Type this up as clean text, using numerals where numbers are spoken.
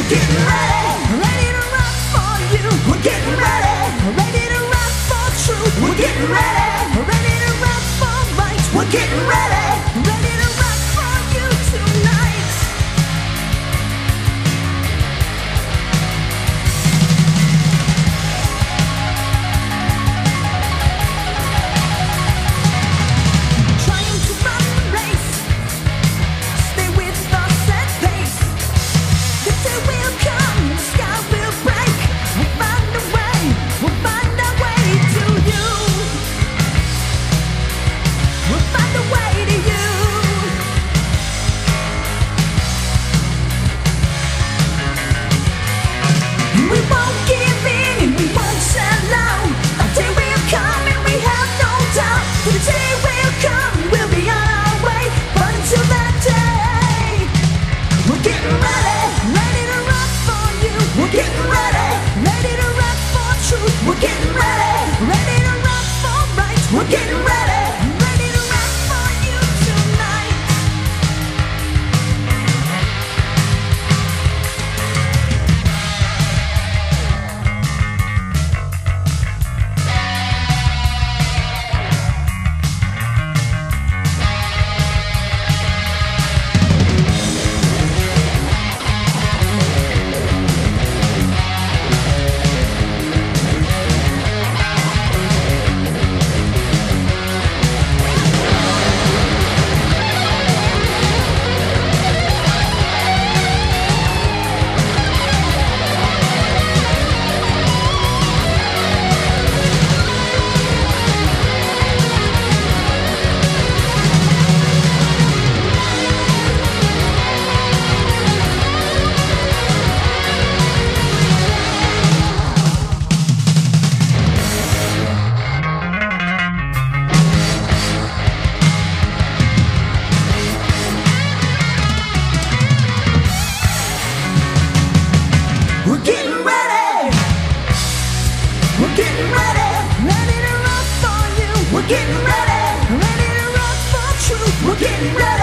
getting ready to rock for you. We're getting ready to rock for truth. We're getting ready to rock for right. We're getting ready to rock for you tonight. Trying to run the race, stay with us at pace. The day will come, the sky will break. We'll find a way, we'll find our way to you. We'll find a way to you. We won't give in and we won't settle. A day will come and we have no doubt. The day will come, we'll be on our way. But until that day, we're getting ready to rock for you. We're getting ready to rock for truth. We're getting ready to rock for right. We're getting ready to rock for you tonight. We're getting ready. We're getting ready to rock for you. We're getting ready to rock for truth. We're getting ready